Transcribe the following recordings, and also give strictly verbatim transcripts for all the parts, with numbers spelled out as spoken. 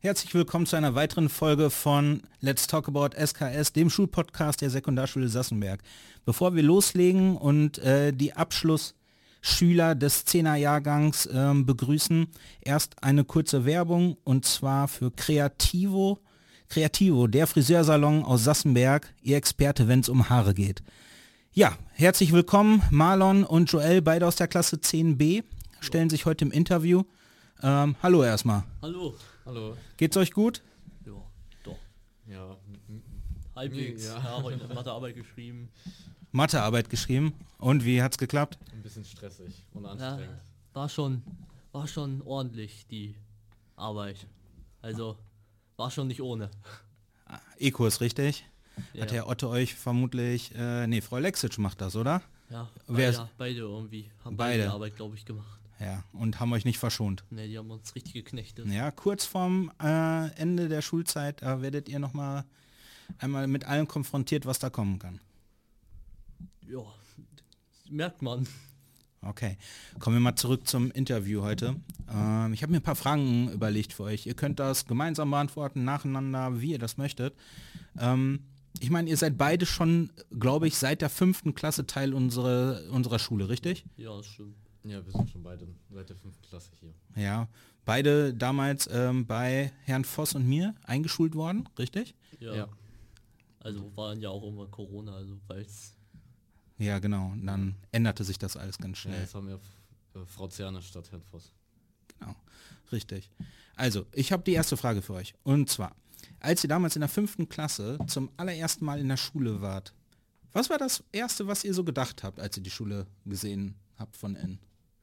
Herzlich willkommen zu einer weiteren Folge von Let's Talk About S K S, dem Schulpodcast der Sekundarschule Sassenberg. Bevor wir loslegen und äh, die Abschlussschüler des Zehner-Jahrgangs äh, begrüßen, erst eine kurze Werbung und zwar für Creativo. Creativo, der Friseursalon aus Sassenberg, Ihr Experte, wenn es um Haare geht. Ja, herzlich willkommen, Marlon und Joel, beide aus der Klasse zehn b, stellen sich heute im Interview. Ähm, hallo erstmal. Hallo. Hallo. Geht's euch gut? Ja, doch. Ja. Halbwegs. Ja. Ja, heute Mathearbeit geschrieben. Mathearbeit geschrieben. Und wie hat's geklappt? Ein bisschen stressig und Ja, anstrengend. war schon, war schon ordentlich, die Arbeit. Also, war schon nicht ohne. E-Kurs, richtig? Ja. Hat Herr Otto euch vermutlich, äh, nee, Frau Lexic macht das, oder? Ja, Wer beide, beide irgendwie. Haben Beide. beide die Arbeit, glaube ich, gemacht. Ja, und haben euch nicht verschont. Ne, die haben uns richtig geknechtet. Ja, kurz vorm äh, Ende der Schulzeit äh, werdet ihr nochmal einmal mit allem konfrontiert, was da kommen kann. Ja, merkt man. Okay, kommen wir mal zurück zum Interview heute. Ähm, ich habe mir ein paar Fragen überlegt für euch. Ihr könnt das gemeinsam beantworten, nacheinander, wie ihr das möchtet. Ähm, ich meine, ihr seid beide schon, glaube ich, seit der fünften Klasse Teil unserer, unserer Schule, richtig? Ja, das stimmt. Ja, wir sind schon beide seit der fünften Klasse hier. Ja, beide damals ähm, bei Herrn Voss und mir eingeschult worden, richtig? Ja. Ja. Also waren ja auch immer Corona, also weil's. Ja, genau. Und dann änderte sich das alles ganz Ja, schnell. jetzt haben wir äh, Frau Zerne statt Herrn Voss. Genau, richtig. Also, ich habe die erste Frage für euch. Und zwar, als ihr damals in der fünften Klasse zum allerersten Mal in der Schule wart, was war das Erste, was ihr so gedacht habt, als ihr die Schule gesehen habt von innen?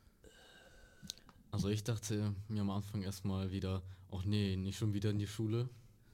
Also ich dachte mir am Anfang erstmal wieder, ach nee, nicht schon wieder in die Schule.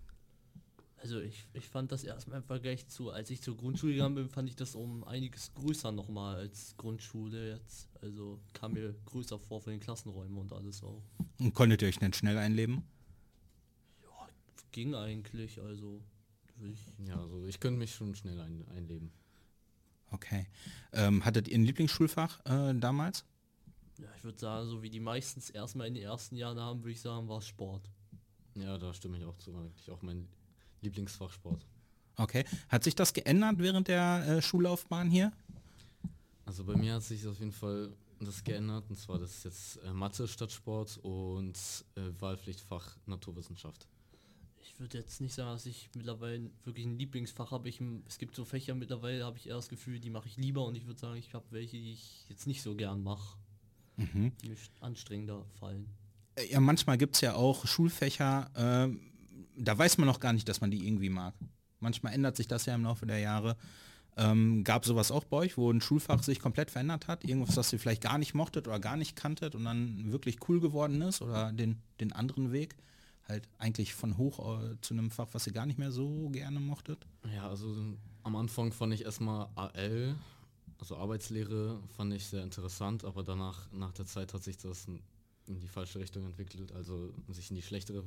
Also ich, ich fand das erstmal im Vergleich zu, als ich zur Grundschule gegangen bin, fand ich das um einiges größer nochmal als Grundschule jetzt. Also kam mir größer vor von den Klassenräumen und alles auch. Und konntet ihr euch denn schnell einleben? Ja, ging eigentlich, also würde ich. Ja, also ich könnte mich schon schnell ein, einleben. Okay. Ähm, hattet ihr ein Lieblingsschulfach äh, damals? Ja, ich würde sagen, so wie die meistens erstmal in den ersten Jahren haben, würde ich sagen, war es Sport. Ja, da stimme ich auch zu, eigentlich auch mein Lieblingsfach Sport. Okay. Hat sich das geändert während der äh, Schullaufbahn hier? Also bei mir hat sich auf jeden Fall das geändert, und zwar das ist jetzt äh, Mathe statt Sport und äh, Wahlpflichtfach Naturwissenschaft. Ich würde jetzt nicht sagen, dass ich mittlerweile wirklich ein Lieblingsfach habe. Ich, es gibt so Fächer mittlerweile, habe ich eher das Gefühl, die mache ich lieber, und ich würde sagen, ich habe welche, die ich jetzt nicht so gern mache. Mhm. Die mir anstrengender fallen. Ja, manchmal gibt es ja auch Schulfächer, ähm, da weiß man noch gar nicht, dass man die irgendwie mag. Manchmal ändert sich das ja im Laufe der Jahre. Ähm, gab sowas auch bei euch, wo ein Schulfach sich komplett verändert hat? Irgendwas, das ihr vielleicht gar nicht mochtet oder gar nicht kanntet und dann wirklich cool geworden ist? Oder den, den anderen Weg? Halt eigentlich von hoch äh, zu einem Fach, was ihr gar nicht mehr so gerne mochtet? Ja, also am Anfang fand ich erstmal A L, also Arbeitslehre, fand ich sehr interessant, aber danach, nach der Zeit hat sich das in die falsche Richtung entwickelt, also sich in die schlechtere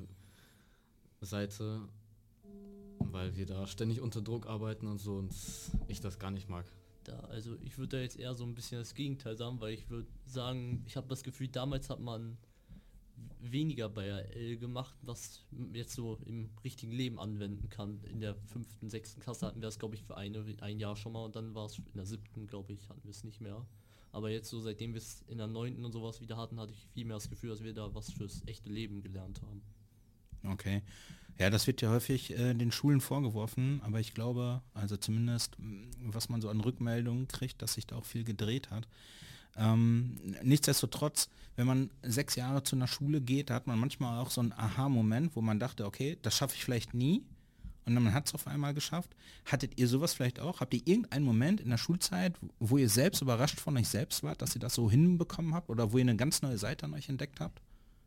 Seite, weil wir da ständig unter Druck arbeiten und so, und ich das gar nicht mag. Da, also ich würde da jetzt eher so ein bisschen das Gegenteil sagen, weil ich würde sagen, ich habe das Gefühl, damals hat man weniger bei A L gemacht, was jetzt so im richtigen Leben anwenden kann. In der fünften, sechsten Klasse hatten wir das, glaube ich, für eine, ein Jahr schon mal, und dann war es in der siebten, glaube ich, hatten wir es nicht mehr. Aber jetzt so, seitdem wir es in der neunten und sowas wieder hatten, hatte ich viel mehr das Gefühl, dass wir da was fürs echte Leben gelernt haben. Okay. Ja, das wird ja häufig äh, den Schulen vorgeworfen, aber ich glaube, also zumindest, was man so an Rückmeldungen kriegt, dass sich da auch viel gedreht hat. Ähm, nichtsdestotrotz, wenn man sechs Jahre zu einer Schule geht, da hat man manchmal auch so einen Aha-Moment, wo man dachte, okay, das schaffe ich vielleicht nie, und dann man hat es auf einmal geschafft. Hattet ihr sowas vielleicht auch? Habt ihr irgendeinen Moment in der Schulzeit, wo ihr selbst überrascht von euch selbst wart, dass ihr das so hinbekommen habt oder wo ihr eine ganz neue Seite an euch entdeckt habt?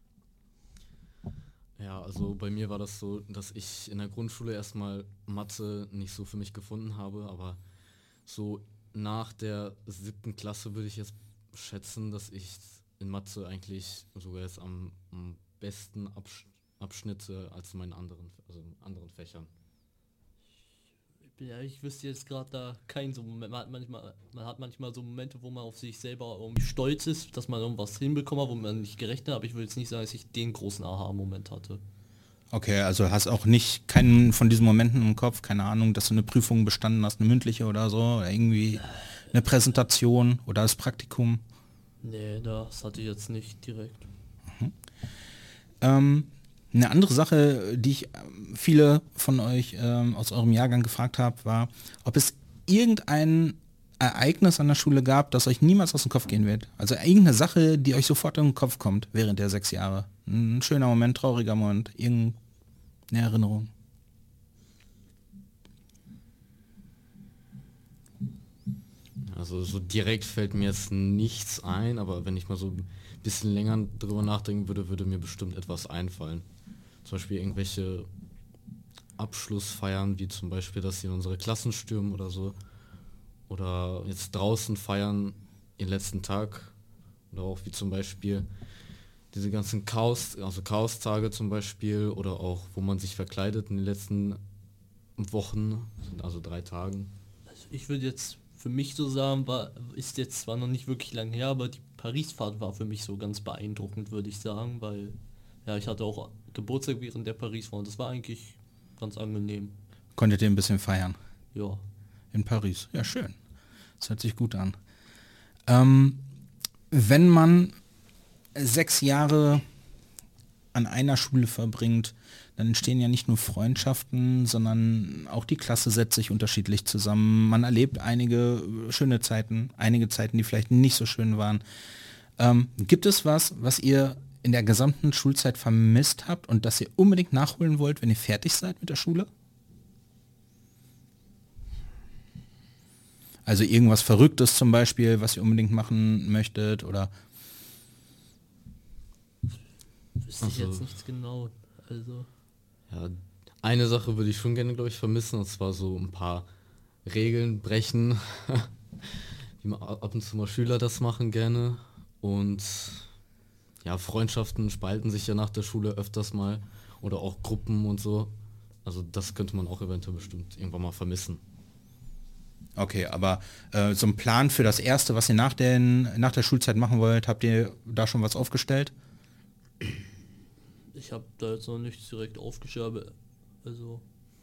Ja, also bei mir war das so, dass ich in der Grundschule erstmal Mathe nicht so für mich gefunden habe, aber so nach der siebten Klasse würde ich jetzt schätzen, dass ich in Mathe eigentlich sogar jetzt am, am besten absch abschnitte als in meinen anderen, also in anderen Fächern. Ja, ich wüsste jetzt gerade da keinen so Moment. Man hat manchmal, man hat manchmal so Momente, wo man auf sich selber irgendwie stolz ist, dass man irgendwas hinbekommen hat, wo man nicht gerechnet hat, aber ich will jetzt nicht sagen, dass ich den großen Aha-Moment hatte. Okay, also hast auch nicht keinen von diesen Momenten im Kopf, keine Ahnung, dass du eine Prüfung bestanden hast, eine mündliche oder so, oder irgendwie eine Präsentation oder das Praktikum? Nee, das hatte ich jetzt nicht direkt. Ähm, eine andere Sache, die ich ähm, viele von euch ähm, aus eurem Jahrgang gefragt habe, war, ob es irgendein Ereignis an der Schule gab, das euch niemals aus dem Kopf gehen wird. Also irgendeine Sache, die euch sofort in den Kopf kommt während der sechs Jahre. Ein schöner Moment, trauriger Moment, irgendeine Erinnerung. Also so direkt fällt mir jetzt nichts ein, aber wenn ich mal so ein bisschen länger drüber nachdenken würde, würde mir bestimmt etwas einfallen. Zum Beispiel irgendwelche Abschlussfeiern, wie zum Beispiel, dass sie in unsere Klassen stürmen oder so. Oder jetzt draußen feiern ihren letzten Tag. Oder auch wie zum Beispiel diese ganzen Chaos, also Chaos-Tage zum Beispiel, oder auch wo man sich verkleidet in den letzten Wochen, sind also drei Tagen. Also ich würde jetzt für mich so sagen, war, ist jetzt zwar noch nicht wirklich lang her, aber die Paris-Fahrt war für mich so ganz beeindruckend, würde ich sagen, weil ja, ich hatte auch Geburtstag während der Paris-Fahrt und das war eigentlich ganz angenehm. Konntet ihr ein bisschen feiern? Ja. In Paris. Ja, schön. Das hört sich gut an. Ähm, wenn man sechs Jahre an einer Schule verbringt, dann entstehen ja nicht nur Freundschaften, sondern auch die Klasse setzt sich unterschiedlich zusammen. Man erlebt einige schöne Zeiten, einige Zeiten, die vielleicht nicht so schön waren. Ähm, gibt es was, was ihr in der gesamten Schulzeit vermisst habt und das ihr unbedingt nachholen wollt, wenn ihr fertig seid mit der Schule? Also irgendwas Verrücktes zum Beispiel, was ihr unbedingt machen möchtet oder... Wüsste ich Also- jetzt nichts genau. Also, Ja, eine Sache würde ich schon gerne, glaube ich, vermissen, und zwar so ein paar Regeln brechen, wie man ab und zu mal Schüler das machen gerne. Und ja, Freundschaften spalten sich ja nach der Schule öfters mal oder auch Gruppen und so. Also das könnte man auch eventuell bestimmt irgendwann mal vermissen. Okay, aber äh, so ein Plan für das Erste, was ihr nach, den, nach der Schulzeit machen wollt, habt ihr da schon was aufgestellt? ich habe da jetzt noch nichts direkt aufgeschrieben, aber also,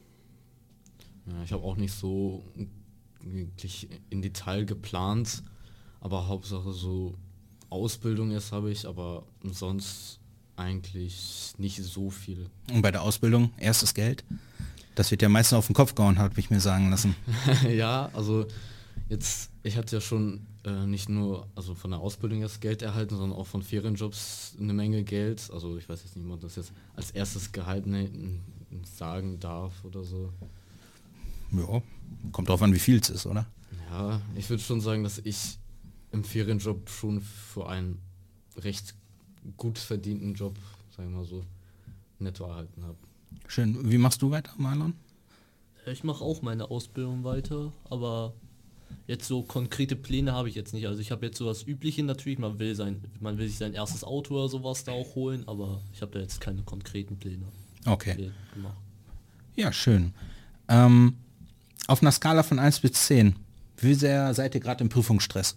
Ja, ich habe auch nicht so wirklich in Detail geplant, aber Hauptsache so Ausbildung jetzt habe ich, aber sonst eigentlich nicht so viel. Und bei der Ausbildung, erstes Geld? Das wird ja meistens auf den Kopf gehauen, habe ich mir sagen lassen. Ja, also jetzt, ich hatte ja schon äh, nicht nur also von der Ausbildung jetzt Geld erhalten, sondern auch von Ferienjobs eine Menge Geld. Also ich weiß jetzt nicht, ob man das jetzt als erstes Gehalt ne, sagen darf oder so. Ja, kommt drauf an, wie viel es ist, oder? Ja, ich würde schon sagen, dass ich im Ferienjob schon für einen recht gut verdienten Job, sagen wir mal so, netto erhalten habe. Schön. Wie machst du weiter, Marlon? ich mache auch meine Ausbildung weiter, aber jetzt so konkrete Pläne habe ich jetzt nicht. Also ich habe jetzt so das Übliche natürlich, man will sein, man will sich sein erstes Auto oder sowas da auch holen, aber ich habe da jetzt keine konkreten Pläne Okay. gemacht. Ja, schön. Ähm, auf einer Skala von eins bis zehn, wie sehr seid ihr gerade im Prüfungsstress?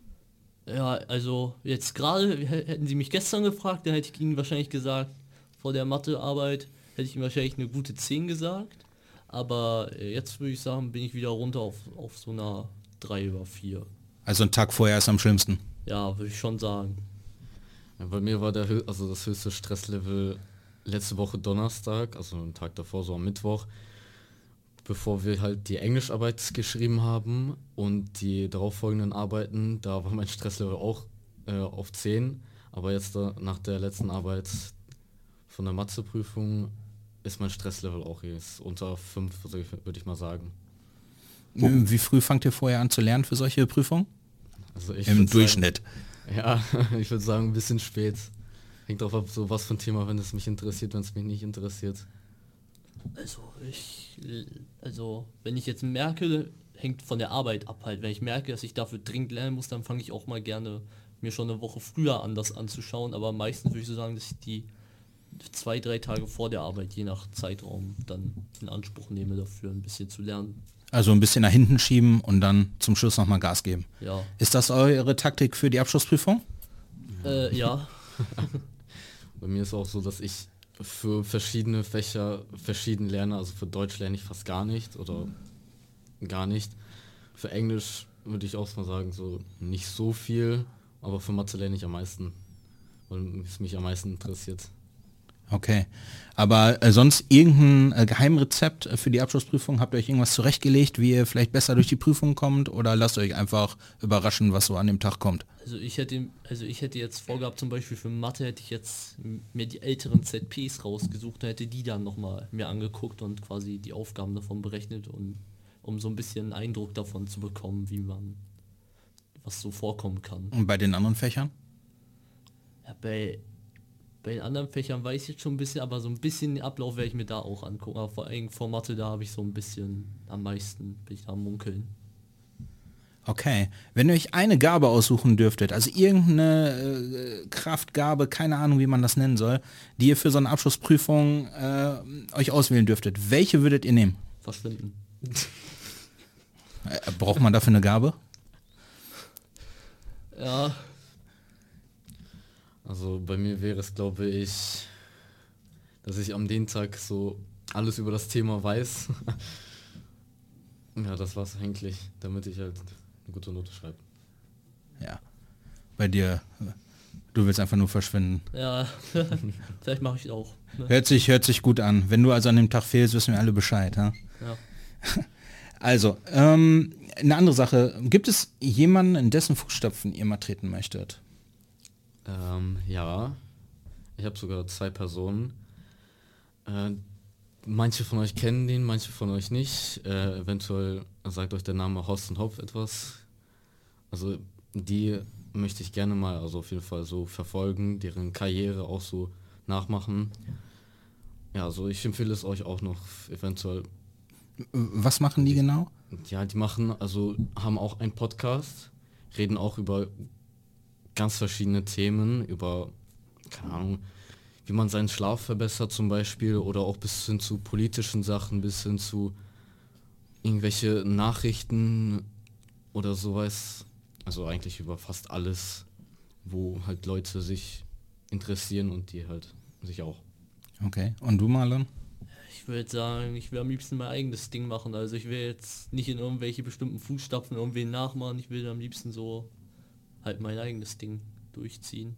Ja, also jetzt gerade h- hätten Sie mich gestern gefragt, dann hätte ich Ihnen wahrscheinlich gesagt, vor der Mathearbeit hätte ich Ihnen wahrscheinlich eine gute zehn gesagt. Aber äh, jetzt würde ich sagen, bin ich wieder runter auf, auf so einer drei über vier. Also ein Tag vorher ist am schlimmsten. Ja, würde ich schon sagen. Ja, bei mir war der hö- also das höchste Stresslevel letzte Woche Donnerstag, also einen Tag davor, so am Mittwoch, bevor wir halt die Englischarbeit geschrieben haben und die darauffolgenden Arbeiten, da war mein Stresslevel auch äh, auf zehn, aber jetzt da, nach der letzten Arbeit von der Matheprüfung ist mein Stresslevel auch jetzt unter fünf, würde ich, würd ich mal sagen. Wie früh fangt ihr vorher an zu lernen für solche Prüfungen? Also ich Im würd sagen- Durchschnitt. Ja, ich würde sagen, ein bisschen spät. Hängt drauf ab, so was für ein Thema, wenn es mich interessiert, wenn es mich nicht interessiert. Also ich, also wenn ich jetzt merke, hängt von der Arbeit ab halt. Wenn ich merke, dass ich dafür dringend lernen muss, dann fange ich auch mal gerne mir schon eine Woche früher an, das anzuschauen. Aber meistens würde ich so sagen, dass ich die zwei, drei Tage vor der Arbeit, je nach Zeitraum, dann in Anspruch nehme dafür ein bisschen zu lernen. Also ein bisschen nach hinten schieben und dann zum Schluss nochmal Gas geben. Ja. Ist das eure Taktik für die Abschlussprüfung? Äh, ja. Bei mir ist auch so, dass ich für verschiedene Fächer verschieden lerne. Also für Deutsch lerne ich fast gar nicht oder gar nicht. Für Englisch würde ich auch mal sagen, so nicht so viel, aber für Mathe lerne ich am meisten, weil es mich am meisten interessiert. Okay, aber äh, sonst irgendein äh, Geheimrezept äh, für die Abschlussprüfung? Habt ihr euch irgendwas zurechtgelegt, wie ihr vielleicht besser durch die Prüfung kommt, oder lasst euch einfach überraschen, was so an dem Tag kommt? Also ich hätte, also ich hätte jetzt vorgehabt, zum Beispiel für Mathe hätte ich jetzt mir die älteren Z Ps rausgesucht und hätte die dann nochmal mir angeguckt und quasi die Aufgaben davon berechnet, und um so ein bisschen einen Eindruck davon zu bekommen, wie man, was so vorkommen kann. Und bei den anderen Fächern? Ja, bei, bei den anderen Fächern weiß ich jetzt schon ein bisschen, aber so ein bisschen den Ablauf werde ich mir da auch angucken. Aber vor allem vor Mathe, da habe ich so ein bisschen am meisten, bin ich da am Munkeln. Okay, wenn ihr euch eine Gabe aussuchen dürftet, also irgendeine äh, Kraftgabe, keine Ahnung, wie man das nennen soll, die ihr für so eine Abschlussprüfung äh, euch auswählen dürftet, welche würdet ihr nehmen? Verschwinden. Äh, braucht man dafür eine Gabe? Ja. Also bei mir wäre es, glaube ich, dass ich am den Tag so alles über das Thema weiß. Ja, das war's eigentlich, damit ich halt eine gute Note schreibe. Ja, bei dir, äh, du willst einfach nur verschwinden. Ja, vielleicht mache ich es auch. Ne? Hört sich, hört sich gut an. Wenn du also an dem Tag fehlst, wissen wir alle Bescheid. Ja? Ja. Also, ähm, eine andere Sache. Gibt es jemanden, in dessen Fußstapfen ihr mal treten möchtet? Ähm, ja, ich habe sogar zwei Personen. Äh, manche von euch kennen den, manche von euch nicht. Äh, eventuell sagt euch der Name Horst und Hopf etwas. Also die möchte ich gerne mal, also auf jeden Fall so verfolgen, deren Karriere auch so nachmachen. Ja, also ich empfehle es euch auch noch eventuell. Was machen die genau? Ja, die machen, also haben auch einen Podcast, reden auch über ganz verschiedene Themen, über, keine Ahnung, wie man seinen Schlaf verbessert zum Beispiel, oder auch bis hin zu politischen Sachen, bis hin zu irgendwelche Nachrichten oder sowas. Also eigentlich über fast alles, wo halt Leute sich interessieren und die halt sich auch. Okay, und du, Marlon? Ich würde sagen, ich will am liebsten mein eigenes Ding machen. Also ich will jetzt nicht in irgendwelche bestimmten Fußstapfen irgendwie nachmachen. Ich will am liebsten so halt mein eigenes Ding durchziehen.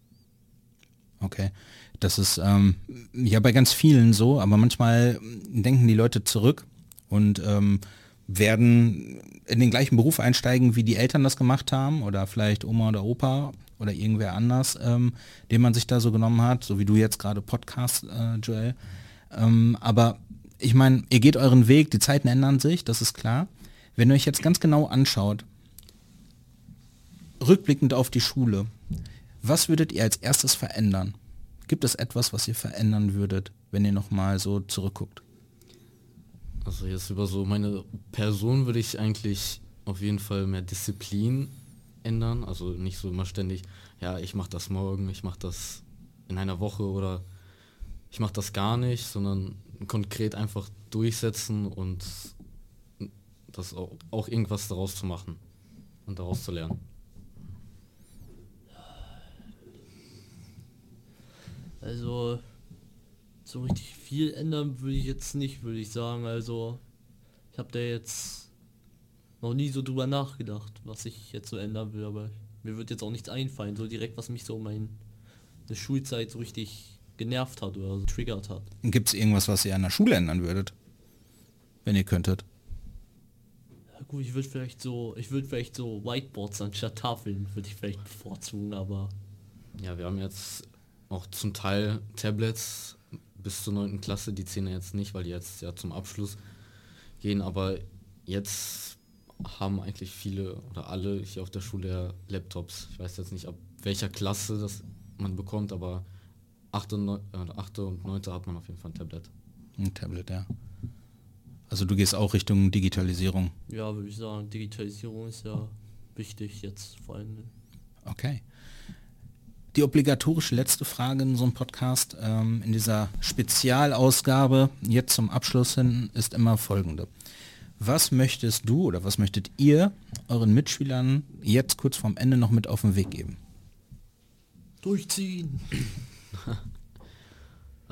Okay, das ist ähm, ja bei ganz vielen so, aber manchmal denken die Leute zurück und ähm, werden in den gleichen Beruf einsteigen, wie die Eltern das gemacht haben, oder vielleicht Oma oder Opa oder irgendwer anders, ähm, den man sich da so genommen hat, so wie du jetzt gerade Podcast, äh, Joel. Ähm, aber ich meine, ihr geht euren Weg, die Zeiten ändern sich, das ist klar. Wenn ihr euch jetzt ganz genau anschaut, rückblickend auf die Schule, was würdet ihr als erstes verändern? Gibt es etwas, was ihr verändern würdet, wenn ihr nochmal so zurückguckt? Also jetzt über so meine Person würde ich eigentlich auf jeden Fall mehr Disziplin ändern. Also nicht so immer ständig, ja, ich mache das morgen, ich mache das in einer Woche oder ich mache das gar nicht, sondern konkret einfach durchsetzen und das auch, auch irgendwas daraus zu machen und daraus zu lernen. Also so richtig viel ändern würde ich jetzt nicht, würde ich sagen. Also ich habe da jetzt noch nie so drüber nachgedacht, was ich jetzt so ändern will, aber mir wird jetzt auch nichts einfallen, so direkt, was mich so meine Schulzeit so richtig genervt hat oder so triggert hat. Gibt es irgendwas, was ihr an der Schule ändern würdet, wenn ihr könntet? Ja, gut, ich würde vielleicht so, ich würde vielleicht so Whiteboards anstatt Tafeln würde ich vielleicht bevorzugen, aber Ja, wir haben jetzt auch zum Teil Tablets bis zur neunten Klasse, die Zehner jetzt nicht, weil die jetzt ja zum Abschluss gehen, aber jetzt haben eigentlich viele oder alle hier auf der Schule ja Laptops. Ich weiß jetzt nicht, ab welcher Klasse das man bekommt, aber achte und neunte hat man auf jeden Fall ein Tablet. Ein Tablet, ja. Also du gehst auch Richtung Digitalisierung. ja, würde ich sagen, Digitalisierung ist ja wichtig jetzt vor allem. Okay. Die obligatorische letzte Frage in so einem Podcast, ähm, in dieser Spezialausgabe, jetzt zum Abschluss hin, ist immer folgende. Was möchtest du oder was möchtet ihr euren Mitschülern jetzt kurz vorm Ende noch mit auf den Weg geben? Durchziehen!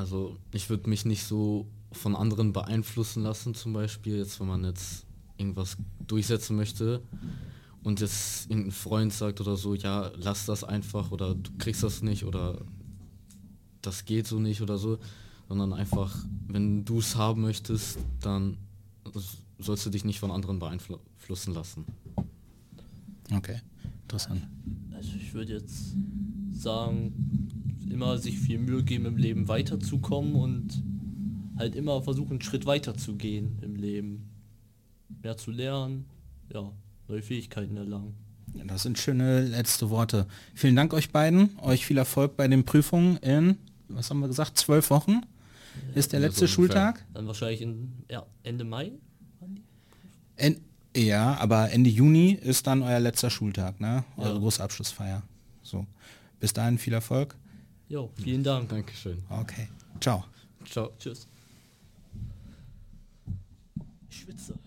Also ich würde mich nicht so von anderen beeinflussen lassen, zum Beispiel, jetzt wenn man jetzt irgendwas durchsetzen möchte und jetzt irgendein Freund sagt oder so, ja, lass das einfach oder du kriegst das nicht oder das geht so nicht oder so, sondern einfach, wenn du es haben möchtest, dann sollst du dich nicht von anderen beeinflussen lassen. Okay, interessant. Also ich würde jetzt sagen, immer sich viel Mühe geben im Leben weiterzukommen und halt immer versuchen, einen Schritt weiter zu gehen im Leben. Mehr zu lernen, ja, neue Fähigkeiten erlangen. Ja, das sind schöne letzte Worte. Vielen Dank euch beiden, euch viel Erfolg bei den Prüfungen in, was haben wir gesagt, zwölf Wochen ist der Ja, letzte so ungefähr. Schultag. Dann wahrscheinlich in, ja, Ende Mai. En ja, aber Ende Juni ist dann euer letzter Schultag, ne? Eure Ja. große Abschlussfeier. So, bis dahin viel Erfolg. Jo, vielen Dank. Dankeschön. Okay, ciao. Ciao. Tschüss. Ich schwitze.